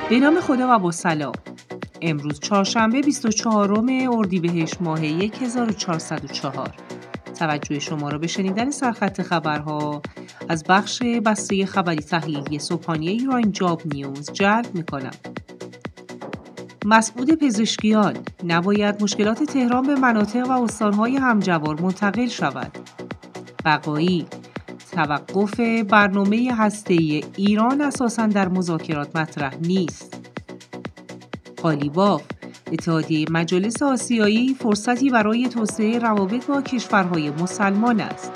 به نام خدا و با سلام. امروز چهارشنبه 24 اردیبهشت ماه 1404. توجه شما را به شنیدن سرخط خبرها از بخش بسته خبری تحلیلی صبحانه ایران جاب نیوز جلب می‌کنم. مسعود پزشکیان: نباید مشکلات تهران به مناطق و استان‌های همجوار منتقل شود. بقایی: توقف برنامه هسته‌ای ایران اساساً در مذاکرات مطرح نیست. قالیباف: اتحادیه مجالس آسیایی فرصتی برای توسعه روابط با کشورهای مسلمان است.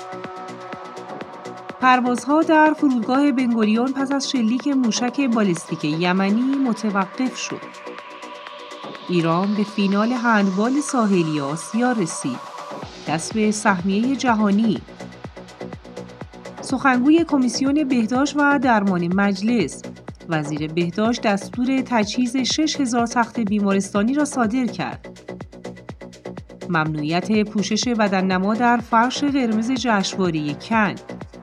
پروازها در فرودگاه بن‌گوریون پس از شلیک موشک بالستیک یمنی متوقف شد. ایران به فینال هندبال ساحلی آسیا رسید. کسب سهمیه جهانی. سخنگوی کمیسیون بهداشت و درمان مجلس: وزیر بهداشت دستور تجهیز 6000 تخت بیمارستانی را صادر کرد. ممنوعیت پوشش بدننما در فرش قرمز جشنواره کن.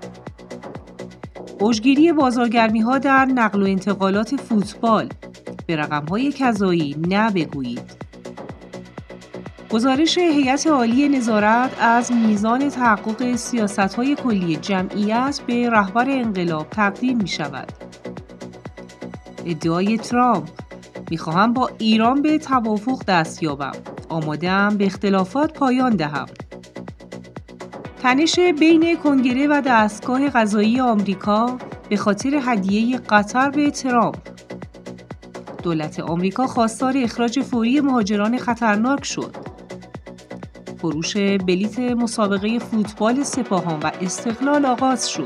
اوجگیری بازارگرمی‌ها در نقل و انتقالات فوتبال: به رقم‌های کذایی نه بگویید. گزارش هیئت عالی نظارت از میزان تحقق سیاست‌های کلی جمعیت به رهبر انقلاب تقدیم می‌شود. ادعای ترامپ: می‌خواهم با ایران به توافق دست یابم. آماده‌ام به اختلافات پایان دهم. تنش بین کنگره و دستگاه قضایی آمریکا به خاطر هدیه قطر به ترامپ. دولت آمریکا خواستار اخراج فوری مهاجران خطرناک شد. فروش بلیت مسابقه فوتبال سپاهان و استقلال آغاز شد.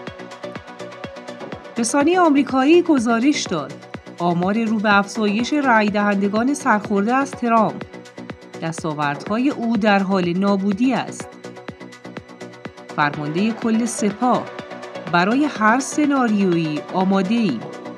رسانه آمریکایی گزارش داد آمار رو به افزایش رای دهندگان سرخورده از ترامپ. دستاوردهای او در حال نابودی است. فرمانده کل سپاه: برای هر سناریویی آماده‌ایم.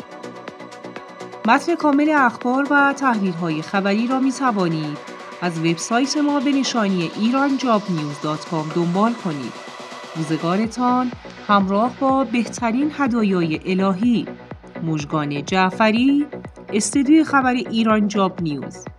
متن کامل اخبار و تحلیل‌های خبری را می‌توانید از وبسایت ما به نشانی iranjobnews.com دنبال کنید. روزگارتان همراه با بهترین هدایای الهی. مژگان جعفری، استودیوی خبری ایران جاب نیوز.